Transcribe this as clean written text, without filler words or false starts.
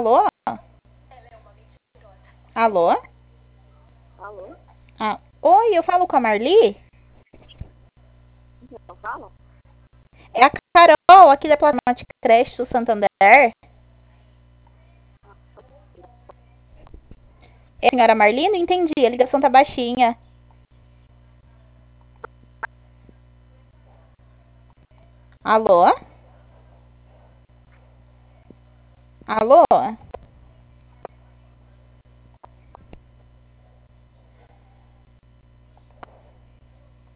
Alô? Alô? Alô? Ah, oi, eu falo com a Marli? Então, fala? É a Carol, aqui da plataforma de crédito Santander. É a senhora Marli? Não entendi, a ligação tá baixinha. Alô? Alô?